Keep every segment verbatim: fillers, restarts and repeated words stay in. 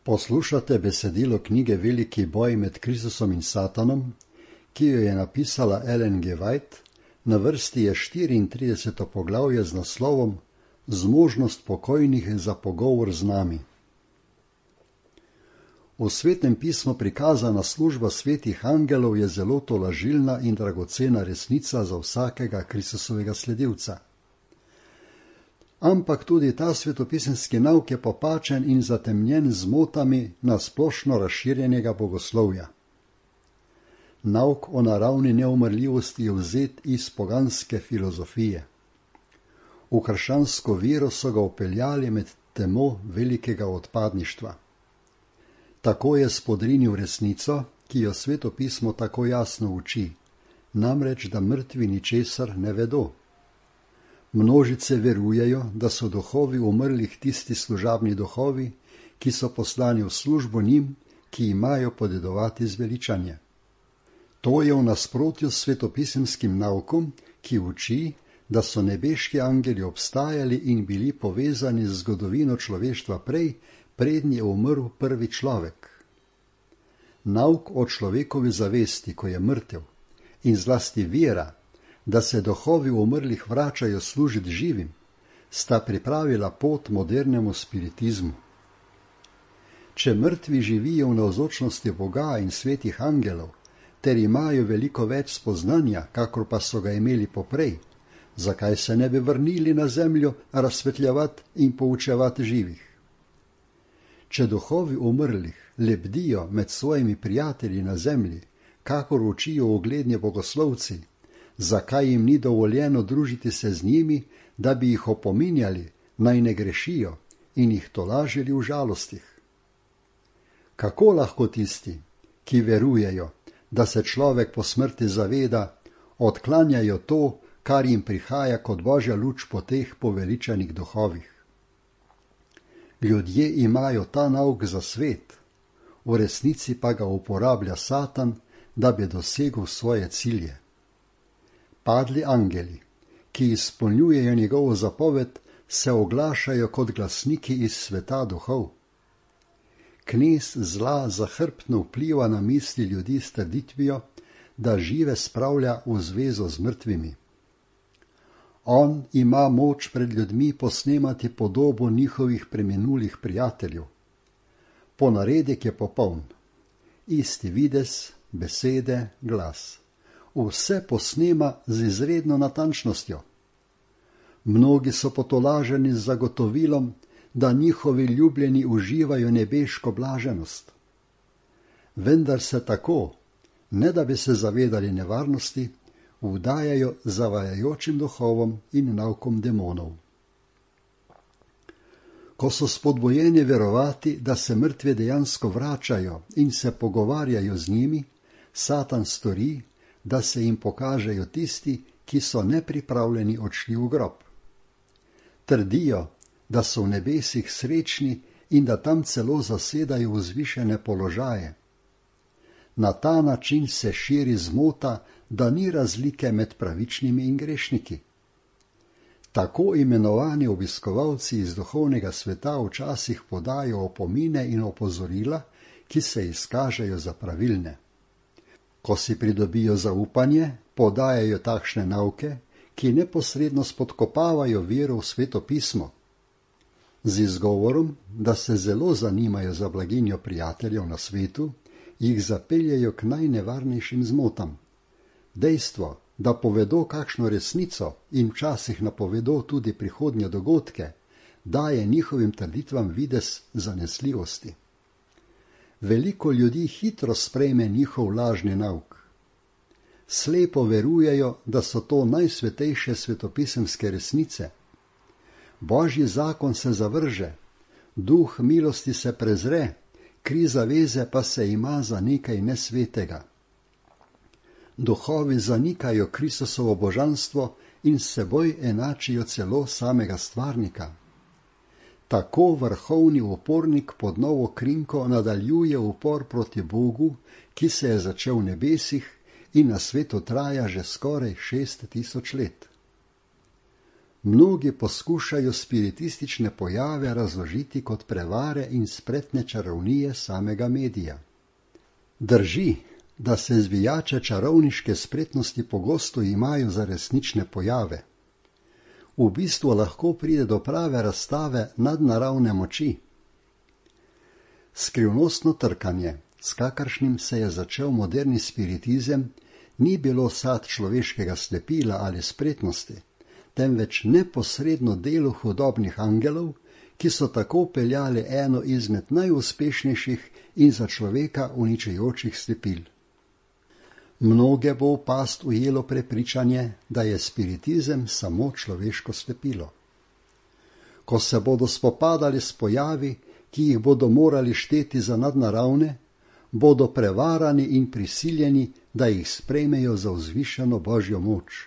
Poslušate besedilo knjige Veliki boj med Kristusom in Satanom, ki jo je napisala Ellen G. White. Na vrsti je štiriintrideseto poglavje z naslovom Zmožnost pokojnih za pogovor z nami. V Svetem pismu prikazana služba svetih angelov je zelo tolažilna in dragocena resnica za vsakega Kristusovega sledilca. Ampak tudi ta svetopisemski nauk je popačen in zatemnjen z motami na splošno razširjenega bogoslovja. Nauk o naravni neumrljivosti je vzet iz poganske filozofije. V krščansko vero so ga upeljali med temo velikega odpadništva. Tako je spodrinil resnico, ki jo svetopismo tako jasno uči, namreč da mrtvi ničesar ne vedo. Množice verujejo, da so duhovi umrlih tisti služabni duhovi, ki so poslani v službo njim, ki imajo podedovati zveličanje. To je v nasprotju s svetopisemskim naukom, ki uči, da so nebeški angeli obstajali in bili povezani z zgodovino človeštva prej, preden je umrl prvi človek. Nauk o človekovi zavesti, ko je mrtev, in zlasti vera, da se duhovi umrlih vračajo služiti živim, sta pripravila pot modernemu spiritizmu. Če mrtvi živijo v navzočnosti Boga in svetih angelov, ter imajo veliko več spoznanja, kakor pa so ga imeli poprej, zakaj se ne bi vrnili na zemljo razsvetljavati in poučevati živih? Če duhovi umrlih lebdijo med svojimi prijatelji na zemlji, kakor učijo ugledni bogoslovci, zakaj jim ni dovoljeno družiti se z njimi, da bi jih opominjali, naj ne grešijo in jih tolažili v žalostih? Kako lahko tisti, ki verujejo, da se človek po smrti zaveda, odklanjajo to, kar jim prihaja kot božja luč po teh poveličanih duhovih? Ljudje imajo ta nauk za svet, v resnici pa ga uporablja Satan, da bi dosegel svoje cilje. Padli angeli, ki izpolnjujejo njegovo zapoved, se oglašajo kot glasniki iz sveta duhov. Knez zla zahrbtno vpliva na misli ljudi s trditvijo, da žive spravlja v zvezo z mrtvimi. On ima moč pred ljudmi posnemati podobo njihovih preminulih prijateljev. Ponaredek je popoln. Isti videz, besede, glas. Vse posnema z izredno natančnostjo. Mnogi so potolaženi z zagotovilom, da njihovi ljubljeni uživajo nebeško blaženost. Vendar se tako, ne da bi se zavedali nevarnosti, vdajajo zavajajočim duhovom in naukom demonov. Ko so spodbojeni verovati, da se mrtvi dejansko vračajo in se pogovarjajo z njimi, Satan stori, da se jim pokažejo tisti, ki so nepripravljeni odšli v grob. Trdijo, da so v nebesih srečni in da tam celo zasedajo vzvišene položaje. Na ta način se širi zmota, da ni razlike med pravičnimi in grešniki. Tako imenovani obiskovalci iz duhovnega sveta včasih podajo opomine in opozorila, ki se izkažejo za pravilne. Ko si pridobijo zaupanje, podajajo takšne nauke, ki neposredno spodkopavajo vero v Sveto pismo. Z izgovorom, da se zelo zanimajo za blaginjo prijateljev na svetu, jih zapeljejo k najnevarnejšim zmotam. Dejstvo, da povedo kakšno resnico in včasih napovedo tudi prihodnje dogodke, daje njihovim trditvam videz zanesljivosti. Veliko ljudi hitro sprejme njihov lažni nauk. Slepo verujejo, da so to najsvetejše svetopisemske resnice. Božji zakon se zavrže, duh milosti se prezre, kri zaveze pa se ima za nekaj nesvetega. Duhovi zanikajo Kristusovo božanstvo in s seboj enačijo celo samega stvarnika. Tako vrhovni upornik pod novo krinko nadaljuje upor proti Bogu, ki se je začel v nebesih in na svetu traja že skoraj šest tisoč let. Mnogi poskušajo spiritistične pojave razložiti kot prevare in spretne čarovnije samega medija. Drži, da se zvijače čarovniške spretnosti pogosto imajo za resnične pojave. V bistvu lahko pride do prave razstave nadnaravne moči. Skrivnostno trkanje, s kakršnim se je začel moderni spiritizem, ni bilo sad človeškega slepila ali spretnosti, temveč neposredno delo hudobnih angelov, ki so tako peljali eno izmed najuspešnejših in za človeka uničujočih slepil. Mnoge bo v past ujelo prepričanje, da je spiritizem samo človeško slepilo. Ko se bodo spopadali s pojavi, ki jih bodo morali šteti za nadnaravne, bodo prevarani in prisiljeni, da jih sprejmejo za vzvišeno Božjo moč.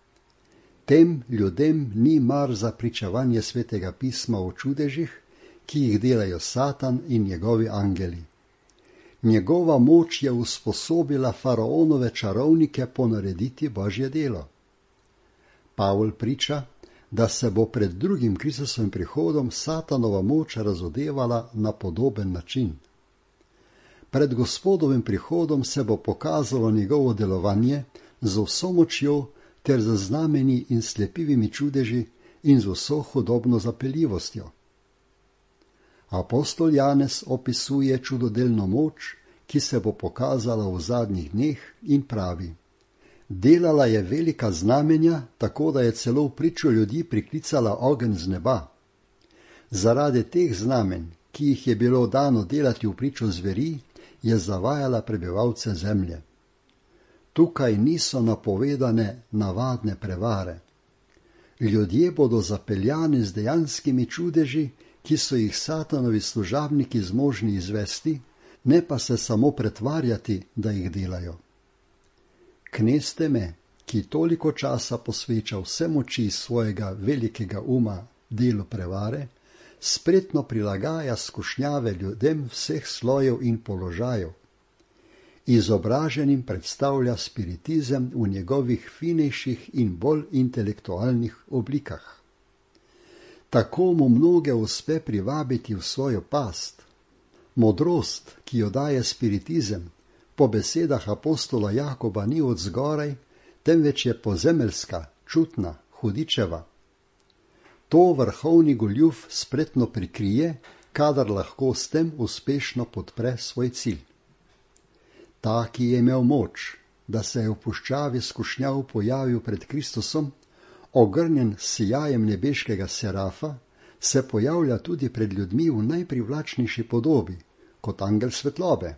Tem ljudem ni mar za pričevanje Svetega pisma o čudežih, ki jih delajo Satan in njegovi angeli. Njegova moč je usposobila faraonove čarovnike ponarediti Božje delo. Pavol priča, da se bo pred drugim Kristusovim prihodom Satanova moč razodevala na podoben način. Pred Gospodovim prihodom se bo pokazalo njegovo delovanje z vso močjo ter z znameni in slepivimi čudeži in z vso hudobno zapeljivostjo. Apostol Janez opisuje čudodelno moč, ki se bo pokazala v zadnjih dneh in pravi: delala je velika znamenja, tako da je celo v pričo ljudi priklicala ogenj z neba. Zaradi teh znamenj, ki jih je bilo dano delati v pričo zveri, je zavajala prebivalce zemlje. Tukaj niso napovedane navadne prevare. Ljudje bodo zapeljani z dejanskimi čudeži, ki so jih Satanovi služabniki zmožni izvesti, ne pa se samo pretvarjati, da jih delajo. Kneste me, ki toliko časa posveča vse moči svojega velikega uma delu prevare, spretno prilagaja skušnjave ljudem vseh slojev in položajev. Izobraženim predstavlja spiritizem v njegovih finejših in bolj intelektualnih oblikah. Tako mu mnoge uspe privabiti v svojo past. Modrost, ki jo daje spiritizem, po besedah apostola Jakoba ni od zgoraj, temveč je pozemeljska, čutna, hudičeva. To vrhovni goljuf spretno prikrije, kadar lahko s tem uspešno podpre svoj cilj. Ta, ki je imel moč, da se je v puščavi skušnjav pojavil pred Kristusom, ogrnjen s sijajem nebeškega serafa, se pojavlja tudi pred ljudmi v najprivlačnejši podobi, kot angel svetlobe.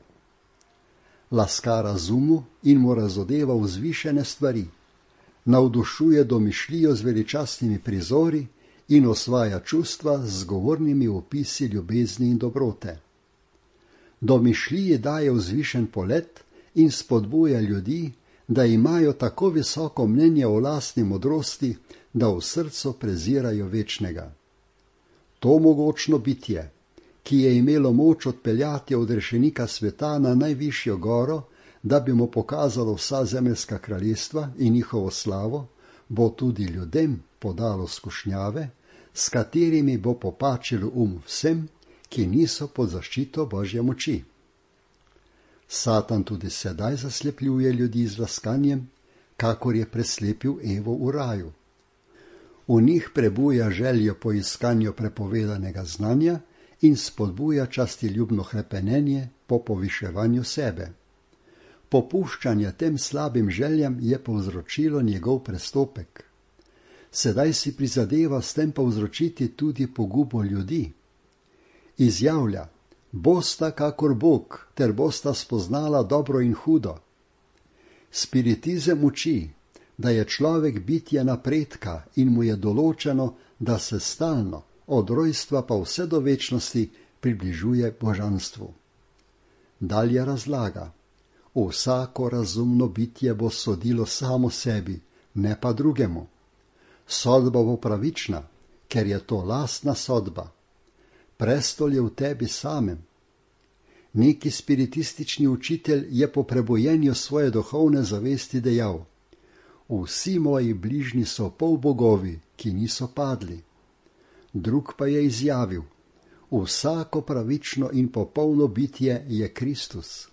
Laska razumu in mu razodeva vzvišene stvari, navdušuje domišljijo z veličastnimi prizori in osvaja čustva z govornimi opisi ljubezni in dobrote. Domišljiji daje vzvišen polet in spodbuja ljudi, da imajo tako visoko mnenje o lastni modrosti, da v srcu prezirajo večnega. To mogočno bitje, ki je imelo moč odpeljati od rešenika sveta na najvišjo goro, da bi mu pokazalo vsa zemeljska kraljestva in njihovo slavo, bo tudi ljudem podalo skušnjave, s katerimi bo popačilo um vsem, ki niso pod zaščito Božje moči. Satan tudi sedaj zaslepljuje ljudi z laskanjem, kakor je preslepil Evo v raju. V njih prebuja željo po iskanju prepovedanega znanja in spodbuja častiljubno hrepenenje po poviševanju sebe. Popuščanje tem slabim željam je povzročilo njegov prestopek. Sedaj si prizadeva s tem povzročiti tudi pogubo ljudi. Izjavlja: bosta kakor Bog, ter bosta spoznala dobro in hudo. Spiritizem uči, da je človek bitje napredka in mu je določeno, da se stalno, od rojstva pa vse do večnosti, približuje božanstvu. Dalje razlaga: vsako razumno bitje bo sodilo samo sebi, ne pa drugemu. Sodba bo pravična, ker je to lastna sodba. Prestol je v tebi samem. Neki spiritistični učitelj je po prebojenju svoje duhovne zavesti dejal: vsi moji bližnji so polbogovi, ki niso padli. Drug pa je izjavil: vsako pravično in popolno bitje je Kristus.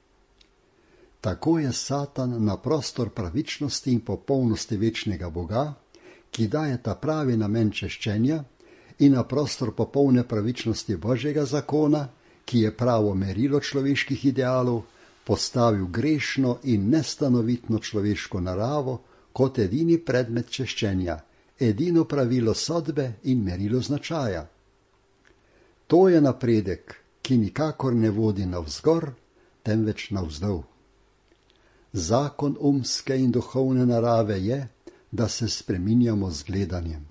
Tako je Satan na prostor pravičnosti in popolnosti večnega Boga, ki daje ta pravi namen češčenja, in na prostor popolne pravičnosti Božjega zakona, ki je pravo merilo človeških idealov, postavil grešno in nestanovitno človeško naravo kot edini predmet češčenja, edino pravilo sodbe in merilo značaja. To je napredek, ki nikakor ne vodi navzgor, temveč navzdol. Zakon umske in duhovne narave je, da se spreminjamo z gledanjem.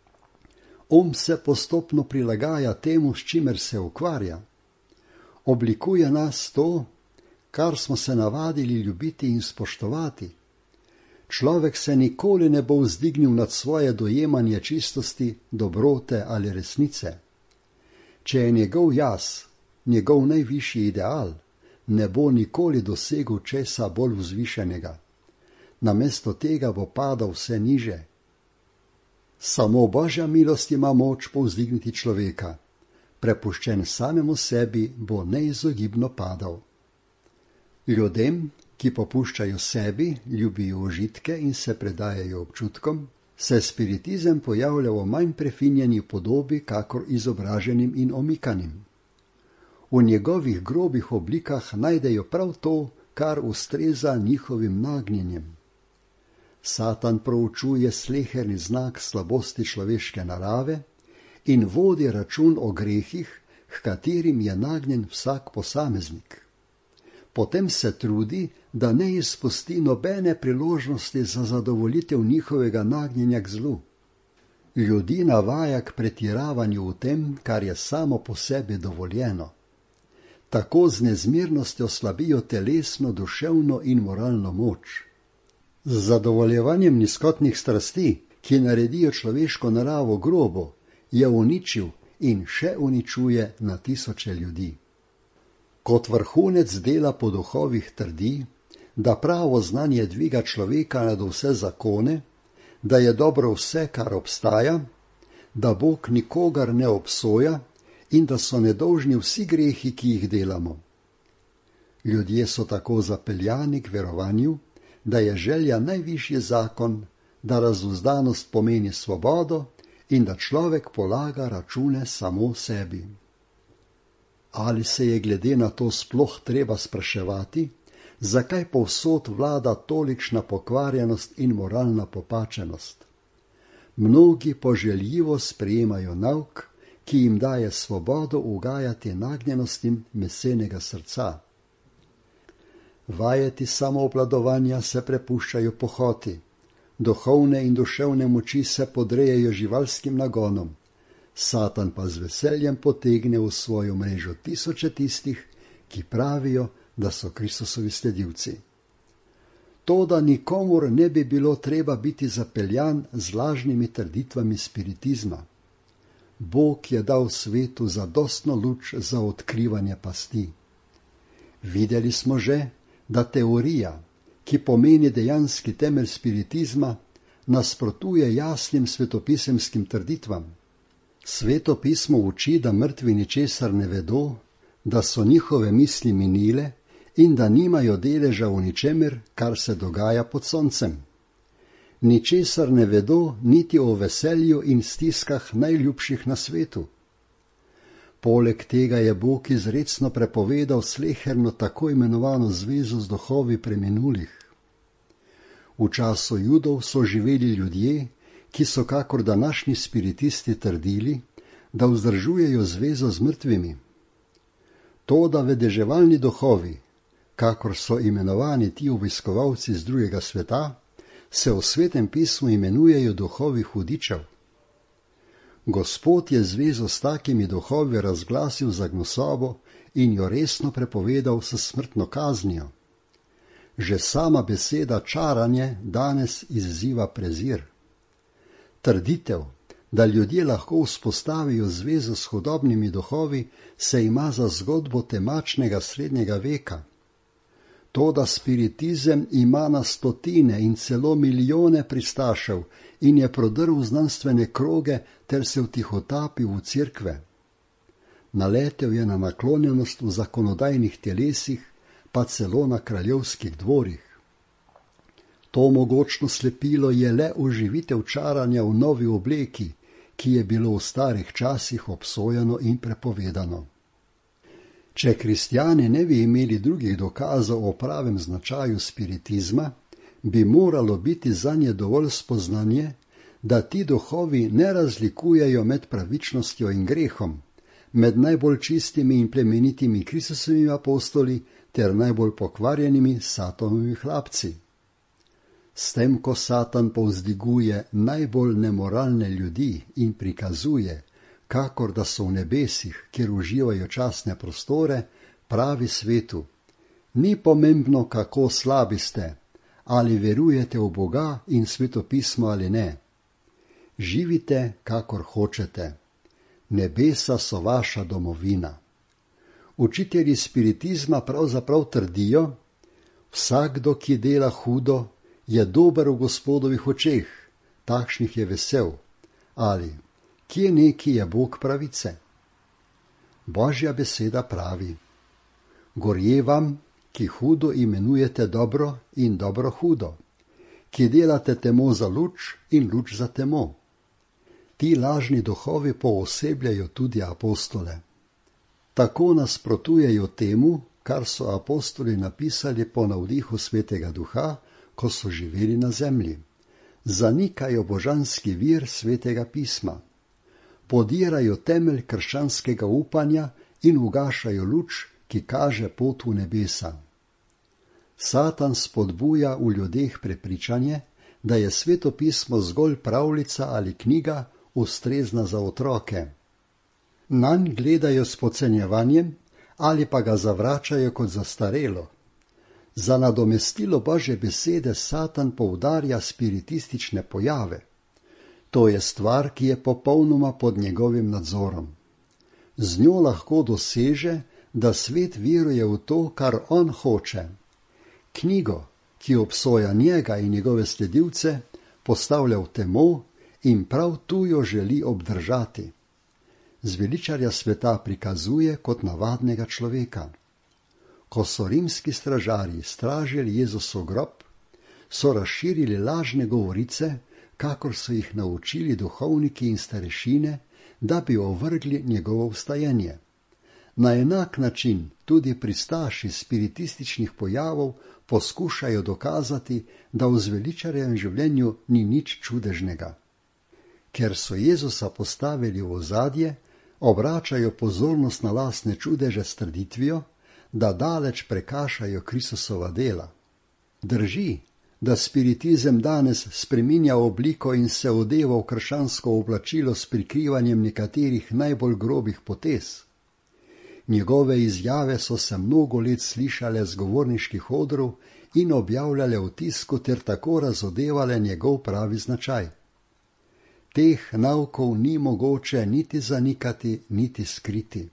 Um se postopno prilagaja temu, s čimer se ukvarja. Oblikuje nas to, kar smo se navadili ljubiti in spoštovati. Človek se nikoli ne bo vzdignil nad svoje dojemanje čistosti, dobrote ali resnice. Če je njegov jaz, njegov najvišji ideal, ne bo nikoli dosegel česa bolj vzvišenega. Namesto tega bo padal vse niže. Samo Božja milost ima moč povzdigniti človeka. Prepuščen samemu sebi, bo neizogibno padal. Ljudem, ki popuščajo sebi, ljubijo užitke in se predajajo občutkom, se spiritizem pojavlja v manj prefinjeni podobi, kakor izobraženim in omikanim. V njegovih grobih oblikah najdejo prav to, kar ustreza njihovim nagnjenjem. Satan proučuje sleherni znak slabosti človeške narave in vodi račun o grehih, h katerim je nagnjen vsak posameznik. Potem se trudi, da ne izpusti nobene priložnosti za zadovoljitev njihovega nagnjenja k zlu. Ljudi navaja k pretiravanju v tem, kar je samo po sebi dovoljeno. Tako z nezmirnostjo slabijo telesno, duševno in moralno moč. Z zadovoljevanjem nizkotnih strasti, ki naredijo človeško naravo grobo, je uničil in še uničuje na tisoče ljudi. Kot vrhunec dela po duhovih trdi, da pravo znanje dviga človeka nad vse zakone, da je dobro vse, kar obstaja, da Bog nikogar ne obsoja in da so nedolžni vsi grehi, ki jih delamo. Ljudje so tako zapeljani k verovanju, da je želja najvišji zakon, da razuzdanost pomeni svobodo in da človek polaga račune samo sebi. Ali se je glede na to sploh treba spraševati, zakaj povsod vlada tolikšna pokvarjenost in moralna popačenost? Mnogi poželjivo sprejemajo nauk, ki jim daje svobodo ugajati nagnjenostim mesenega srca. Vajeti samoobvladovanja se prepuščajo pohoti, duhovne in duševne moči se podrejajo živalskim nagonom, Satan pa z veseljem potegne v svojo mrežo tisoče tistih, ki pravijo, da so Kristusovi sledilci. Toda nikomur ne bi bilo treba biti zapeljan z lažnimi trditvami spiritizma. Bog je dal svetu zadostno luč za odkrivanje pasti. Videli smo že, da teorija, ki pomeni dejanski temelj spiritizma, nasprotuje jasnim svetopisemskim trditvam. Sveto pismo uči, da mrtvi ničesar ne vedo, da so njihove misli minile in da nimajo deleža v ničemer, kar se dogaja pod soncem. Ničesar ne vedo niti o veselju in stiskah najljubših na svetu. Poleg tega je Bog izrecno prepovedal sleherno tako imenovano zvezo z duhovi preminulih. V času Judov so živeli ljudje, ki so kakor današnji spiritisti trdili, da vzdržujejo zvezo z mrtvimi. Toda vedeževalni duhovi, kakor so imenovani ti obiskovalci z drugega sveta, se v Svetem pismu imenujejo duhovi hudičev. Gospod je zvezo s takimi duhovi razglasil za gnusobo in jo resno prepovedal s smrtno kaznijo. Že sama beseda čaranje danes izziva prezir. Trditev, da ljudje lahko vzpostavijo zvezo s hudobnimi duhovi, se ima za zgodbo temačnega srednjega veka. Toda spiritizem ima na stotine in celo milijone pristašev in je prodrl znanstvene kroge ter se vtihotapil v cerkve. Naletel je na naklonjenost v zakonodajnih telesih, pa celo na kraljevskih dvorih. To mogočno slepilo je le oživitev čaranja v novi obleki, ki je bilo v starih časih obsojeno in prepovedano. Če kristjani ne bi imeli drugih dokazov o pravem značaju spiritizma, bi moralo biti zanje dovolj spoznanje, da ti duhovi ne razlikujejo med pravičnostjo in grehom, med najbolj čistimi in plemenitimi Kristusovimi apostoli ter najbolj pokvarjenimi Satanovimi hlapci. S tem, ko Satan povzdiguje najbolj nemoralne ljudi in prikazuje, kakor da so v nebesih, kjer uživajo častne prostore, pravi svetu: ni pomembno, kako slabi ste, ali verujete v Boga in svetopismo ali ne. Živite, kakor hočete. Nebesa so vaša domovina. Učitelji spiritizma pravzaprav trdijo: vsakdo, ki dela hudo, je dober v Gospodovih očeh, takšnih je vesel. Ali kje neki je Bog pravice? Božja beseda pravi: gorje vam, ki hudo imenujete dobro in dobro hudo, ki delate temo za luč in luč za temo. Ti lažni duhovi poosebljajo tudi apostole. Tako nasprotujejo temu, kar so apostoli napisali po navdihu Svetega Duha, ko so živeli na zemlji. Zanikajo božanski vir Svetega pisma. Podirajo temelj krščanskega upanja in ugašajo luč, ki kaže pot v nebesa. Satan spodbuja v ljudeh prepričanje, da je Sveto pismo zgolj pravljica ali knjiga, ustrezna za otroke. Nanj gledajo s podcenjevanjem ali pa ga zavračajo kot zastarelo. Za nadomestilo Božje besede Satan poudarja spiritistične pojave. To je stvar, ki je popolnoma pod njegovim nadzorom. Z njo lahko doseže, da svet veruje v to, kar on hoče. Knjigo, ki obsoja njega in njegove sledilce, postavlja v temo in prav tu jo želi obdržati. Zveličarja sveta prikazuje kot navadnega človeka. Ko so rimski stražarji stražili Jezusov grob, so razširili lažne govorice, kakor so jih naučili duhovniki in starešine, da bi ovrgli njegovo vstajenje. Na enak način tudi pristaši spiritističnih pojavov poskušajo dokazati, da v zveličarjevem življenju ni nič čudežnega. Ker so Jezusa postavili v ozadje, obračajo pozornost na lastne čudeže s trditvijo, da daleč prekašajo Kristusova dela. Drži, da spiritizem danes spreminja obliko in se odeva v krščansko oblačilo s prikrivanjem nekaterih najbolj grobih potez. Njegove izjave so se mnogo let slišale z govorniških odrov in objavljale v tisku ter tako razodevale njegov pravi značaj. Teh naukov ni mogoče niti zanikati, niti skriti.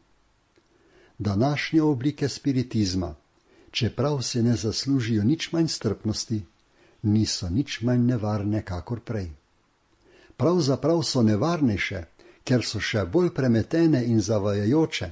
Današnje oblike spiritizma, čeprav se ne zaslužijo nič manj strpnosti, niso nič manj nevarne kakor prej. Pravzaprav so nevarnejše, ker so še bolj premetene in zavajajoče.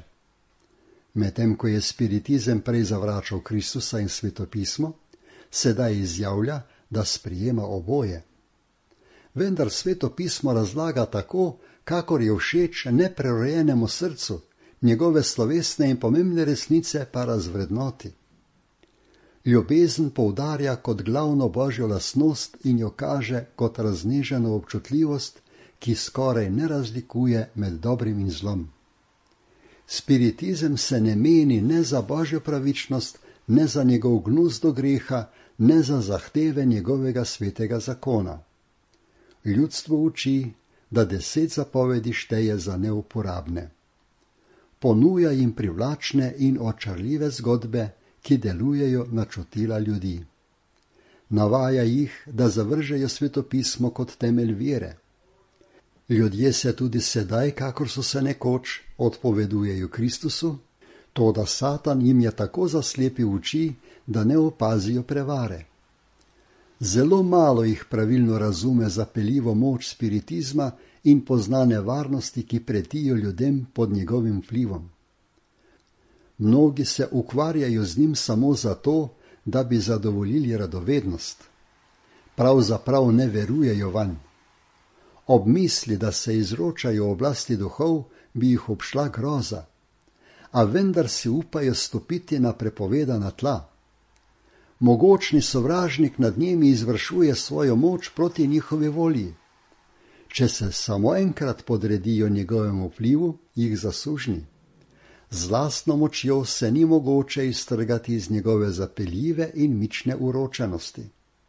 Medtem ko je spiritizem prej zavračal Kristusa in svetopismo, sedaj izjavlja, da sprijema oboje. Vendar svetopismo razlaga tako, kakor je všeč neprerojenemu srcu, njegove slovesne in pomembne resnice pa razvrednoti. Ljubezen poudarja kot glavno božjo lastnost in jo kaže kot razneženo občutljivost, ki skoraj ne razlikuje med dobrim in zlom. Spiritizem se ne meni ne za božjo pravičnost, ne za njegov gnus do greha, ne za zahteve njegovega svetega zakona. Ljudstvo uči, da deset zapovedi šteje za neuporabne. Ponuja jim privlačne in očarljive zgodbe, ki delujejo na čutila ljudi. Navaja jih, da zavržejo svetopismo kot temelj vere. Ljudje se tudi sedaj, kakor so se nekoč, odpovedujejo Kristusu, toda Satan jim je tako zaslepil oči, da ne opazijo prevare. Zelo malo jih pravilno razume zapeljivo moč spiritizma in pozna nevarnosti, ki pretijo ljudem pod njegovim vplivom. Mnogi se ukvarjajo z njim samo zato, da bi zadovoljili radovednost. Pravzaprav ne verujejo vanj. Ob misli, da se izročajo oblasti duhov, bi jih obšla groza, a vendar si upajo stopiti na prepovedana tla. Mogočni sovražnik nad njimi izvršuje svojo moč proti njihovi volji. Če se samo enkrat podredijo njegovemu vplivu, jih zasužni. Z lastno močjo se ni mogoče iztrgati iz njegove zapeljive in mične uročenosti.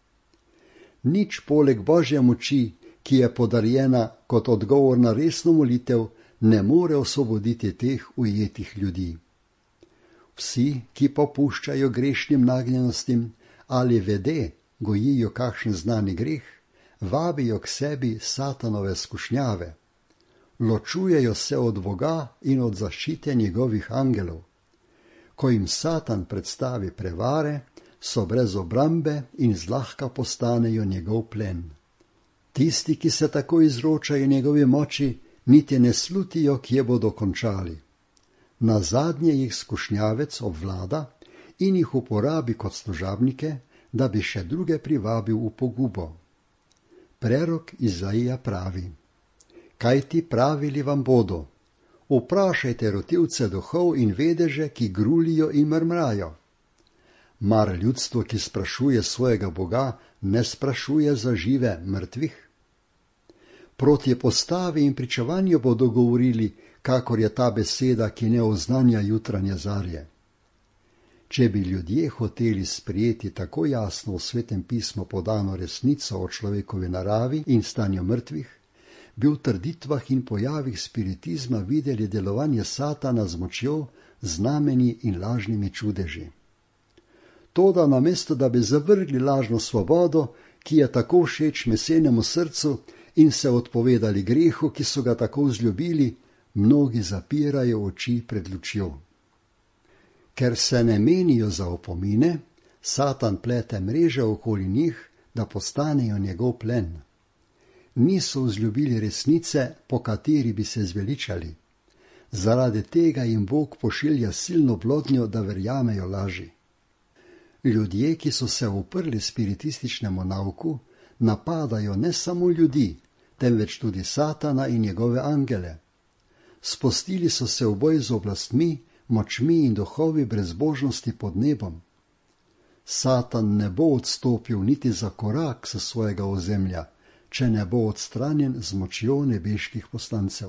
Nič poleg Božje moči, ki je podarjena kot odgovor na resno molitev, ne more osvoboditi teh ujetih ljudi. Vsi, ki popuščajo grešnim nagnjenostim ali vede gojijo kakšen znani greh, vabijo k sebi satanove skušnjave. Ločujejo se od Boga in od zaščite njegovih angelov. Ko jim Satan predstavi prevare, so brez obrambe in zlahka postanejo njegov plen. Tisti, ki se tako izročajo njegovi moči, niti ne slutijo, kje bodo končali. Nazadnje jih skušnjavec obvlada in jih uporabi kot služabnike, da bi še druge privabil v pogubo. Prerok Izaija pravi: Kaj ti pravili vam bodo? Vprašajte rotilce duhov in vedeže, ki grulijo in mrmrajo. Mar ljudstvo, ki sprašuje svojega Boga, ne sprašuje za žive mrtvih? Proti postavi in pričevanju bodo govorili, kakor je ta beseda, ki ne oznanja jutranje zarje. Če bi ljudje hoteli sprejeti tako jasno v Svetem pismu podano resnico o človekovi naravi in stanju mrtvih, bi v trditvah in pojavih spiritizma videli delovanje Satana z močjo, znamenji in lažnimi čudeži. Toda namesto, da bi zavrgli lažno svobodo, ki je tako všeč mesenemu srcu, in se odpovedali grehu, ki so ga tako vzljubili, mnogi zapirajo oči pred lučjo. Ker se ne menijo za opomine, Satan plete mreže okoli njih, da postanejo njegov plen. Niso vzljubili resnice, po kateri bi se zveličali. Zaradi tega jim Bog pošilja silno blodnjo, da verjamejo laži. Ljudje, ki so se uprli spiritističnemu nauku, napadajo ne samo ljudi, temveč tudi Satana in njegove angele. Spustili so se v boj z oblastmi, močmi in duhovi brezbožnosti pod nebom. Satan ne bo odstopil niti za korak s svojega ozemlja, če ne bo odstranjen z močjo nebeških poslancev.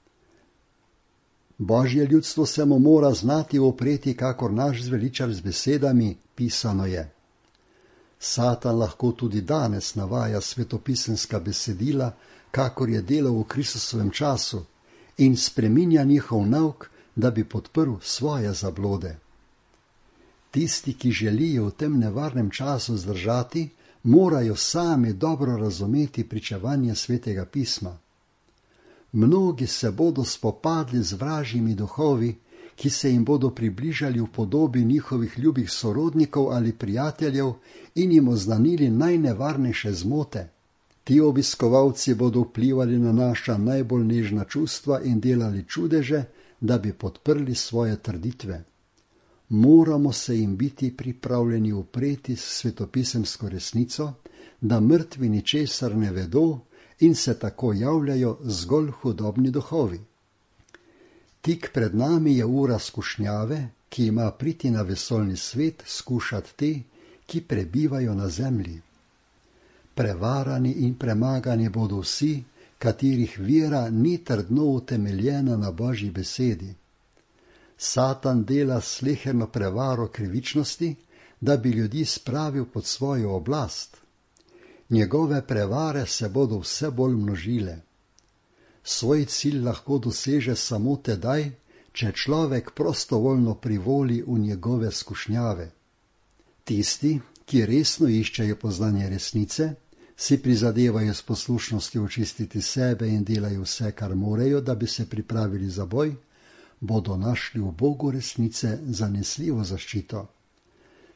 Božje ljudstvo se mu mora znati opreti, kakor naš zveličar z besedami, pisano je. Satan lahko tudi danes navaja svetopisemska besedila, kakor je delal v Kristusovem času, in spreminja njihov nauk, da bi podprl svoje zablode. Tisti, ki želijo v tem nevarnem času zdržati, morajo sami dobro razumeti pričevanje Svetega pisma. Mnogi se bodo spopadli z vražjimi duhovi, ki se jim bodo približali v podobi njihovih ljubih sorodnikov ali prijateljev in jim oznanili najnevarnejše zmote. Ti obiskovalci bodo vplivali na naša najbolj nežna čustva in delali čudeže, da bi podprli svoje trditve. Moramo se jim biti pripravljeni upreti s svetopisemsko resnico, da mrtvi ničesar ne vedo in se tako javljajo zgolj hudobni duhovi. Tik pred nami je ura skušnjave, ki ima priti na vesoljni svet skušati te, ki prebivajo na zemlji. Prevarani in premagani bodo vsi, katerih vera ni trdno utemeljena na Božji besedi. Satan dela sleherno prevaro krivičnosti, da bi ljudi spravil pod svojo oblast. Njegove prevare se bodo vse bolj množile. Svoj cilj lahko doseže samo tedaj, če človek prostovoljno privoli v njegove skušnjave. Tisti, ki resno iščejo poznanje resnice, si prizadevajo s poslušnostjo očistiti sebe in delajo vse, kar morejo, da bi se pripravili za boj, bodo našli v Bogu resnice zanesljivo zaščito.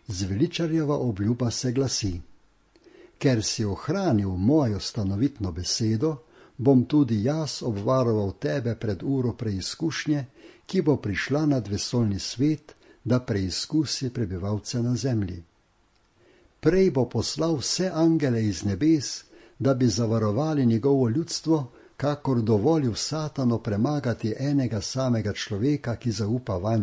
Zveličarjeva obljuba se glasi: ker si ohranil mojo stanovitno besedo, bom tudi jaz obvaroval tebe pred uro preizkušnje, ki bo prišla nad vesoljni svet, da preizkusi prebivalce na zemlji. Prej bo poslal vse angele iz nebes, da bi zavarovali njegovo ljudstvo, kakor dovolil Satanu premagati enega samega človeka, ki zaupa vanj.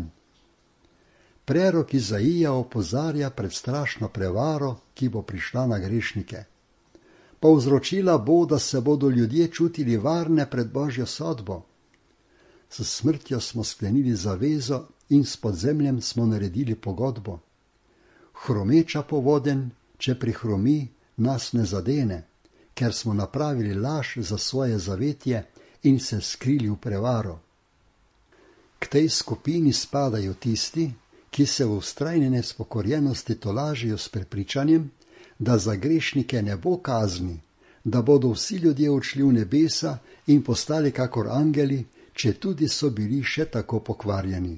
Prerok Izaija opozarja pred strašno prevaro, ki bo prišla na grešnike. Povzročila bo, da se bodo ljudje čutili varne pred Božjo sodbo. S smrtjo smo sklenili zavezo in s podzemljem smo naredili pogodbo. Hromeča povoden, če prihromi, nas ne zadene, ker smo napravili laž za svoje zavetje in se skrili v prevaro. K tej skupini spadajo tisti, ki se v vztrajni nespokorjenosti tolažijo s prepričanjem, da za grešnike ne bo kazni, da bodo vsi ljudje odšli v nebesa in postali kakor angeli, če tudi so bili še tako pokvarjeni.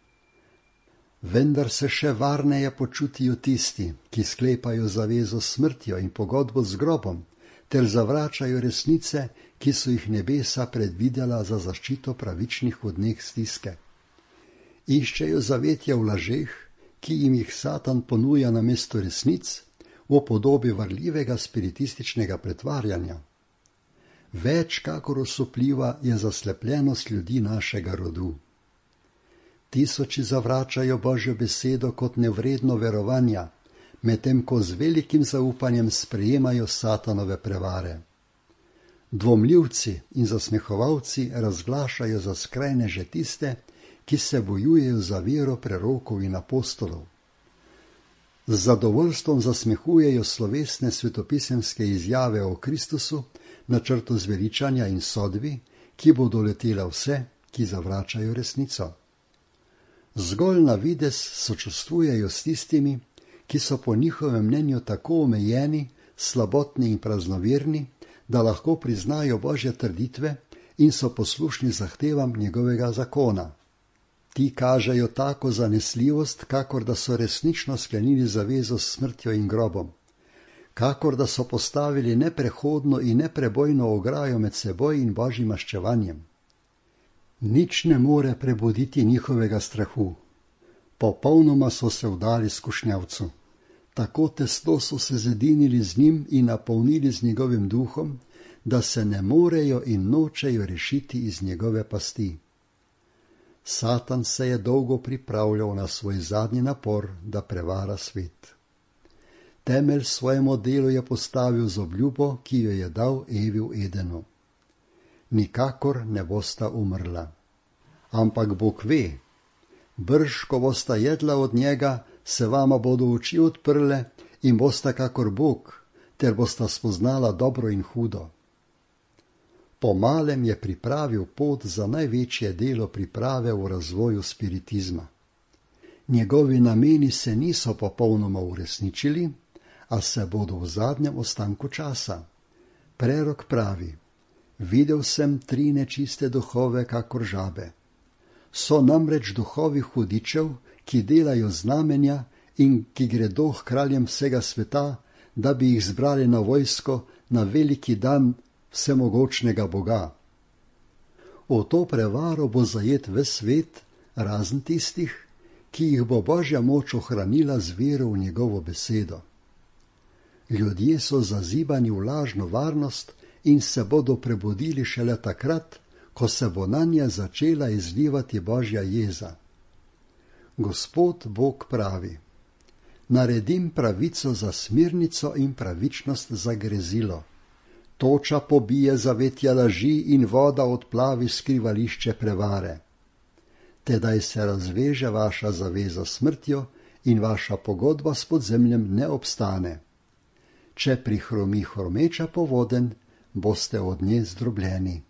Vendar se še varneje počutijo tisti, ki sklepajo zavezo s smrtjo in pogodbo z grobom, ter zavračajo resnice, ki so jih nebesa predvidela za zaščito pravičnih v dneh stiske. Iščejo zavetja v lažeh, ki jim jih Satan ponuja namesto resnic, v podobi varljivega spiritističnega pretvarjanja. Več kakor osupljiva je zaslepljenost ljudi našega rodu. Tisoči zavračajo Božjo besedo kot nevredno verovanja, medtem ko z velikim zaupanjem sprejemajo Satanove prevare. Dvomljivci in zasmehovalci razglašajo za skrajneže tiste, ki se bojujejo za vero prerokov in apostolov. Z zadovoljstvom zasmehujejo slovesne svetopisemske izjave o Kristusu, načrtu zveličanja in sodbi, ki bo doletela vse, ki zavračajo resnico. Zgolj na videz sočustvujejo s tistimi, ki so po njihovem mnenju tako omejeni, slabotni in praznoverni, da lahko priznajo Božje trditve in so poslušni zahtevam njegovega zakona. Ti kažejo tako zanesljivost, kakor da so resnično sklenili zavezo s smrtjo in grobom, kakor da so postavili neprehodno in neprebojno ograjo med seboj in Božjim maščevanjem. Nič ne more prebuditi njihovega strahu. Popolnoma so se vdali skušnjavcu. Tako tesno so se zedinili z njim in napolnili z njegovim duhom, da se ne morejo in nočejo rešiti iz njegove pasti. Satan se je dolgo pripravljal na svoj zadnji napor, da prevara svet. Temelj svojemu delu je postavil z obljubo, ki jo je dal Evi v Edenu. Nikakor ne bosta umrla. Ampak Bog ve, brž, ko bosta jedla od njega, se vama bodo oči odprle in bosta kakor Bog, ter bosta spoznala dobro in hudo. Po malem je pripravil pot za največje delo priprave v razvoju spiritizma. Njegovi nameni se niso popolnoma uresničili, a se bodo v zadnjem ostanku časa. Prerok pravi: videl sem tri nečiste duhove kakor žabe. So namreč duhovi hudičev, ki delajo znamenja in ki gredo k kraljem vsega sveta, da bi jih zbrali na vojsko na veliki dan vsemogočnega Boga. V to prevaro bo zajet ves svet, razen tistih, ki jih bo Božja moč ohranila z vero v njegovo besedo. Ljudje so zazibani v lažno varnost in se bodo prebudili šele takrat, ko se bo nanje začela izlivati Božja jeza. Gospod Bog pravi: naredim pravico za smirnico in pravičnost za grezilo. Toča pobije zavetja laži in voda odplavi skrivališče prevare. Tedaj se razveže vaša zaveza s smrtjo in vaša pogodba s podzemljem ne obstane. Če prihromi hromeča povoden, boste od nje zdrobljeni.